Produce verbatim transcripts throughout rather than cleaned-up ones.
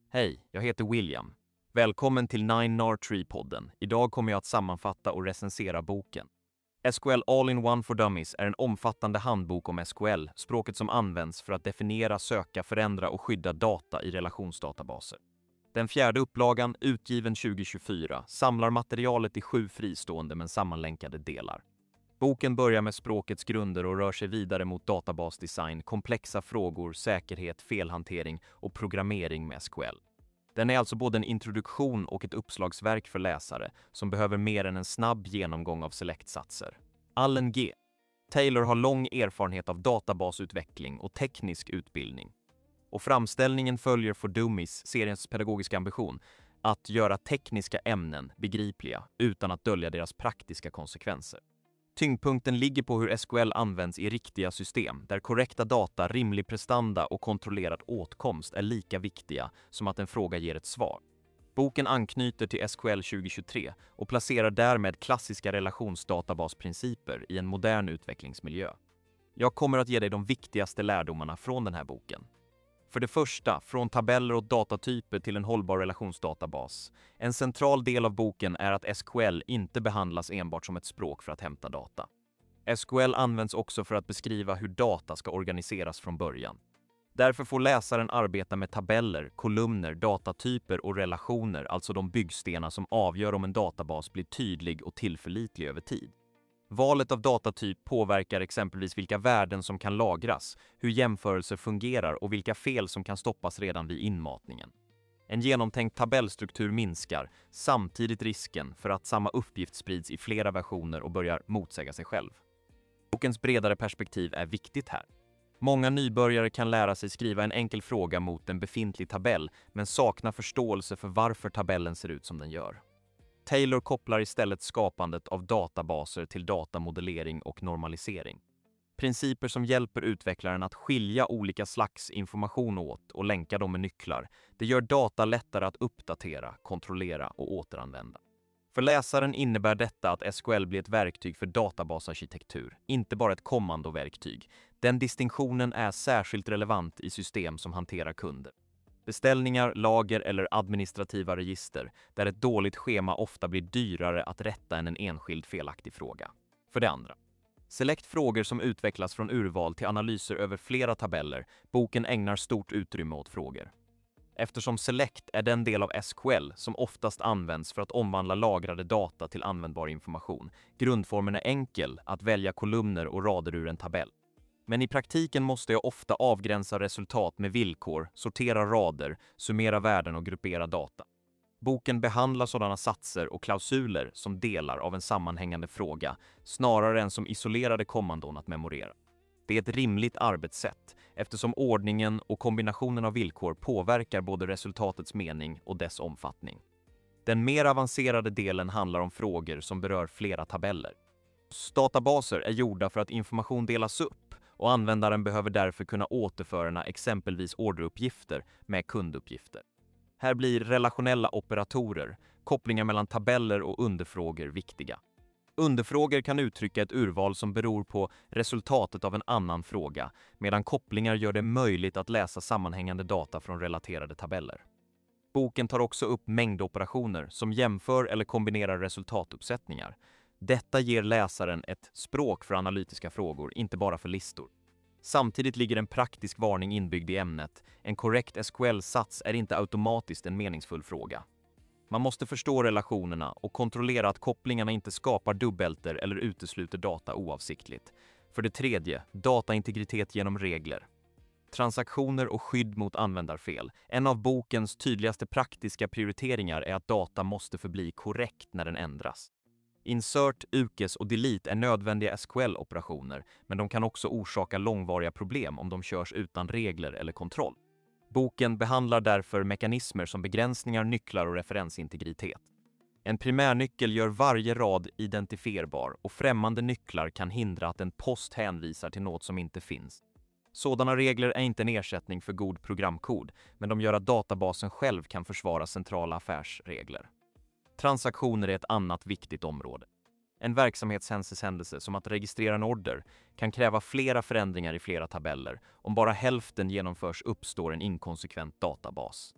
Hej, jag heter William. Välkommen till Nine R Tree-podden. Idag kommer jag att sammanfatta och recensera boken. S Q L All-in-One for Dummies är en omfattande handbok om S Q L, språket som används för att definiera, söka, förändra och skydda data i relationsdatabaser. Den fjärde upplagan, utgiven tjugo tjugofyra, samlar materialet i sju fristående men sammanlänkade delar. Boken börjar med språkets grunder och rör sig vidare mot databasdesign, komplexa frågor, säkerhet, felhantering och programmering med S Q L. Den är alltså både en introduktion och ett uppslagsverk för läsare som behöver mer än en snabb genomgång av selektsatser. Allen G. Taylor har lång erfarenhet av databasutveckling och teknisk utbildning. Och framställningen följer For Dummies, seriens pedagogiska ambition, att göra tekniska ämnen begripliga utan att dölja deras praktiska konsekvenser. Tyngdpunkten ligger på hur S Q L används i riktiga system, där korrekta data, rimlig prestanda och kontrollerad åtkomst är lika viktiga som att en fråga ger ett svar. Boken anknyter till S Q L tjugo tjugotre och placerar därmed klassiska relationsdatabasprinciper i en modern utvecklingsmiljö. Jag kommer att ge dig de viktigaste lärdomarna från den här boken. För det första, från tabeller och datatyper till en hållbar relationsdatabas. En central del av boken är att S Q L inte behandlas enbart som ett språk för att hämta data. S Q L används också för att beskriva hur data ska organiseras från början. Därför får läsaren arbeta med tabeller, kolumner, datatyper och relationer, alltså de byggstenar som avgör om en databas blir tydlig och tillförlitlig över tid. Valet av datatyp påverkar exempelvis vilka värden som kan lagras, hur jämförelser fungerar och vilka fel som kan stoppas redan vid inmatningen. En genomtänkt tabellstruktur minskar samtidigt risken för att samma uppgift sprids i flera versioner och börjar motsäga sig själv. Bokens bredare perspektiv är viktigt här. Många nybörjare kan lära sig skriva en enkel fråga mot en befintlig tabell men saknar förståelse för varför tabellen ser ut som den gör. Taylor kopplar istället skapandet av databaser till datamodellering och normalisering. Principer som hjälper utvecklaren att skilja olika slags information åt och länka dem med nycklar. Det gör data lättare att uppdatera, kontrollera och återanvända. För läsaren innebär detta att S Q L blir ett verktyg för databasarkitektur, inte bara ett kommandoverktyg. Den distinktionen är särskilt relevant i system som hanterar kunder. Beställningar, lager eller administrativa register, där ett dåligt schema ofta blir dyrare att rätta än en enskild felaktig fråga. För det andra. Select frågor som utvecklas från urval till analyser över flera tabeller. Boken ägnar stort utrymme åt frågor. Eftersom Select är den del av S Q L som oftast används för att omvandla lagrade data till användbar information. Grundformen är enkel att välja kolumner och rader ur en tabell. Men i praktiken måste jag ofta avgränsa resultat med villkor, sortera rader, summera värden och gruppera data. Boken behandlar sådana satser och klausuler som delar av en sammanhängande fråga, snarare än som isolerade kommandon att memorera. Det är ett rimligt arbetssätt, eftersom ordningen och kombinationen av villkor påverkar både resultatets mening och dess omfattning. Den mer avancerade delen handlar om frågor som berör flera tabeller. Databaser är gjorda för att information delas upp och användaren behöver därför kunna återföra exempelvis orderuppgifter med kunduppgifter. Här blir relationella operatorer, kopplingar mellan tabeller och underfrågor viktiga. Underfrågor kan uttrycka ett urval som beror på resultatet av en annan fråga, medan kopplingar gör det möjligt att läsa sammanhängande data från relaterade tabeller. Boken tar också upp mängdoperationer som jämför eller kombinerar resultatuppsättningar. Detta ger läsaren ett språk för analytiska frågor, inte bara för listor. Samtidigt ligger en praktisk varning inbyggd i ämnet. En korrekt S Q L-sats är inte automatiskt en meningsfull fråga. Man måste förstå relationerna och kontrollera att kopplingarna inte skapar dubbelter eller utesluter data oavsiktligt. För det tredje, dataintegritet genom regler. Transaktioner och skydd mot användarfel. En av bokens tydligaste praktiska prioriteringar är att data måste förbli korrekt när den ändras. Insert, ukes och delete är nödvändiga S Q L-operationer, men de kan också orsaka långvariga problem om de körs utan regler eller kontroll. Boken behandlar därför mekanismer som begränsningar, nycklar och referensintegritet. En primärnyckel gör varje rad identifierbar och främmande nycklar kan hindra att en post hänvisar till något som inte finns. Sådana regler är inte en ersättning för god programkod, men de gör att databasen själv kan försvara centrala affärsregler. Transaktioner är ett annat viktigt område. En verksamhetshändelse som att registrera en order kan kräva flera förändringar i flera tabeller. Om bara hälften genomförs uppstår en inkonsekvent databas.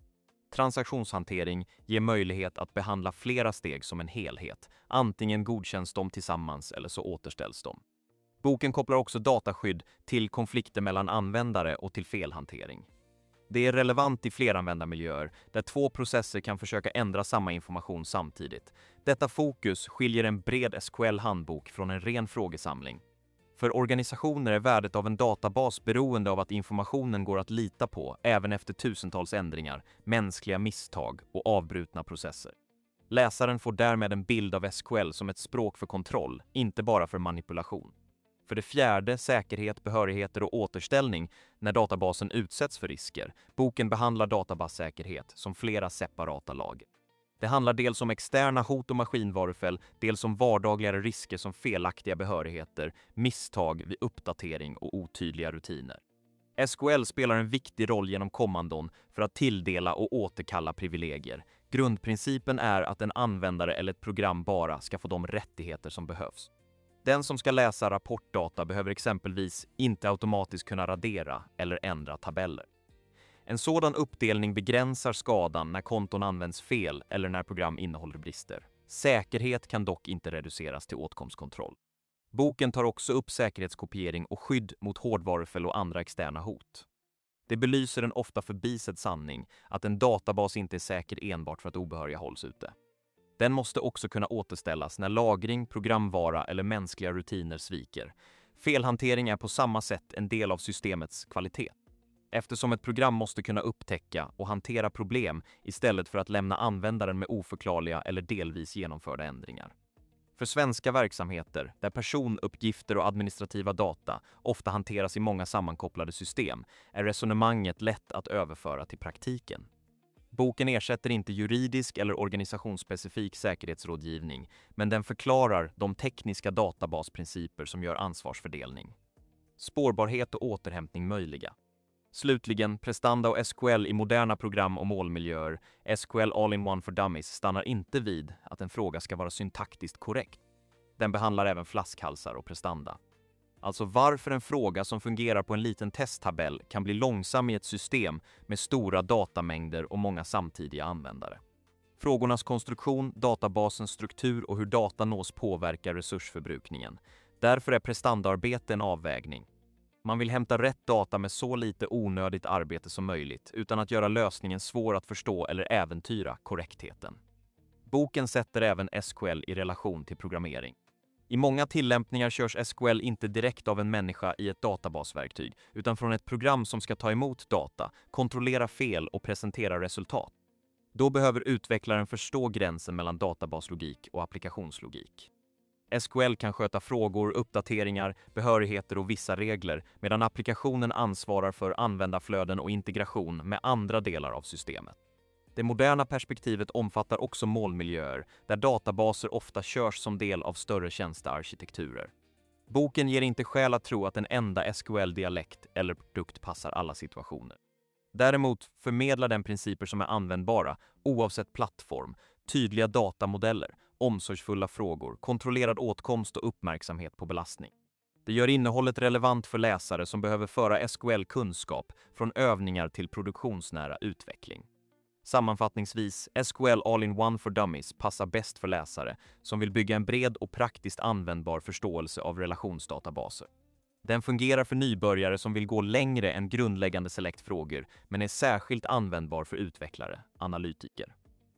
Transaktionshantering ger möjlighet att behandla flera steg som en helhet. Antingen godkänns de tillsammans eller så återställs de. Boken kopplar också dataskydd till konflikter mellan användare och till felhantering. Det är relevant i fleranvändarmiljöer där två processer kan försöka ändra samma information samtidigt. Detta fokus skiljer en bred S Q L-handbok från en ren frågesamling. För organisationer är värdet av en databas beroende av att informationen går att lita på även efter tusentals ändringar, mänskliga misstag och avbrutna processer. Läsaren får därmed en bild av S Q L som ett språk för kontroll, inte bara för manipulation. För det fjärde, säkerhet, behörigheter och återställning när databasen utsätts för risker. Boken behandlar databassäkerhet som flera separata lager. Det handlar dels om externa hot och maskinvarufel, dels om vardagligare risker som felaktiga behörigheter, misstag vid uppdatering och otydliga rutiner. S Q L spelar en viktig roll genom kommandon för att tilldela och återkalla privilegier. Grundprincipen är att en användare eller ett program bara ska få de rättigheter som behövs. Den som ska läsa rapportdata behöver exempelvis inte automatiskt kunna radera eller ändra tabeller. En sådan uppdelning begränsar skadan när konton används fel eller när program innehåller brister. Säkerhet kan dock inte reduceras till åtkomstkontroll. Boken tar också upp säkerhetskopiering och skydd mot hårdvarufel och andra externa hot. Det belyser en ofta förbisedd sanning att en databas inte är säker enbart för att obehöriga hålls ute. Den måste också kunna återställas när lagring, programvara eller mänskliga rutiner sviker. Felhantering är på samma sätt en del av systemets kvalitet. Eftersom ett program måste kunna upptäcka och hantera problem istället för att lämna användaren med oförklarliga eller delvis genomförda ändringar. För svenska verksamheter, där personuppgifter och administrativa data ofta hanteras i många sammankopplade system, är resonemanget lätt att överföra till praktiken. Boken ersätter inte juridisk eller organisationsspecifik säkerhetsrådgivning, men den förklarar de tekniska databasprinciper som gör ansvarsfördelning, spårbarhet och återhämtning möjliga. Slutligen, prestanda och S Q L i moderna program- och målmiljöer, S Q L All-in-One for Dummies, stannar inte vid att en fråga ska vara syntaktiskt korrekt. Den behandlar även flaskhalsar och prestanda. Alltså varför en fråga som fungerar på en liten testtabell kan bli långsam i ett system med stora datamängder och många samtidiga användare. Frågornas konstruktion, databasens struktur och hur data nås påverkar resursförbrukningen. Därför är prestandaarbete en avvägning. Man vill hämta rätt data med så lite onödigt arbete som möjligt utan att göra lösningen svår att förstå eller äventyra korrektheten. Boken sätter även S Q L i relation till programmering. I många tillämpningar körs S Q L inte direkt av en människa i ett databasverktyg utan från ett program som ska ta emot data, kontrollera fel och presentera resultat. Då behöver utvecklaren förstå gränsen mellan databaslogik och applikationslogik. S Q L kan sköta frågor, uppdateringar, behörigheter och vissa regler medan applikationen ansvarar för användarflöden och integration med andra delar av systemet. Det moderna perspektivet omfattar också målmiljöer där databaser ofta körs som del av större tjänstearkitekturer. Boken ger inte skäl att tro att en enda S Q L-dialekt eller produkt passar alla situationer. Däremot förmedlar den principer som är användbara oavsett plattform, tydliga datamodeller, omsorgsfulla frågor, kontrollerad åtkomst och uppmärksamhet på belastning. Det gör innehållet relevant för läsare som behöver föra S Q L-kunskap från övningar till produktionsnära utveckling. Sammanfattningsvis, S Q L All-in-One for Dummies passar bäst för läsare som vill bygga en bred och praktiskt användbar förståelse av relationsdatabaser. Den fungerar för nybörjare som vill gå längre än grundläggande selektfrågor men är särskilt användbar för utvecklare, analytiker,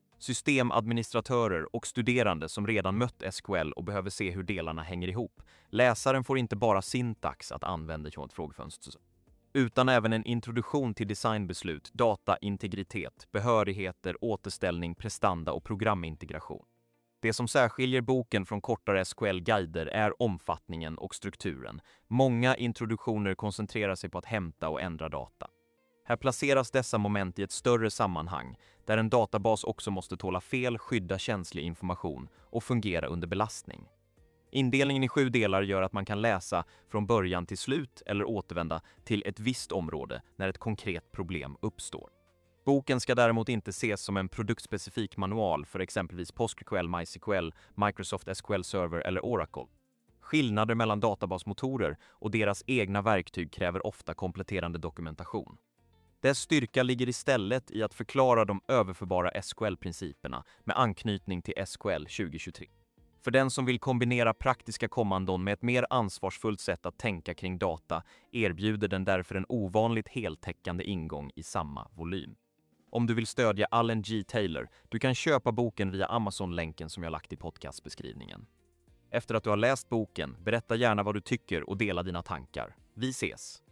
systemadministratörer och studerande som redan mött S Q L och behöver se hur delarna hänger ihop. Läsaren får inte bara syntax att använda som ett frågefönster, utan även en introduktion till designbeslut, dataintegritet, behörigheter, återställning, prestanda och programintegration. Det som särskiljer boken från kortare S Q L-guider är omfattningen och strukturen. Många introduktioner koncentrerar sig på att hämta och ändra data. Här placeras dessa moment i ett större sammanhang, där en databas också måste tåla fel, skydda känslig information och fungera under belastning. Indelningen i sju delar gör att man kan läsa från början till slut eller återvända till ett visst område när ett konkret problem uppstår. Boken ska däremot inte ses som en produktspecifik manual för exempelvis PostgreSQL, MySQL, Microsoft S Q L Server eller Oracle. Skillnader mellan databasmotorer och deras egna verktyg kräver ofta kompletterande dokumentation. Dess styrka ligger istället i att förklara de överförbara S Q L-principerna med anknytning till S Q L tjugo tjugotre. För den som vill kombinera praktiska kommandon med ett mer ansvarsfullt sätt att tänka kring data erbjuder den därför en ovanligt heltäckande ingång i samma volym. Om du vill stödja Allen G. Taylor, du kan köpa boken via Amazon-länken som jag lagt i podcastbeskrivningen. Efter att du har läst boken, berätta gärna vad du tycker och dela dina tankar. Vi ses!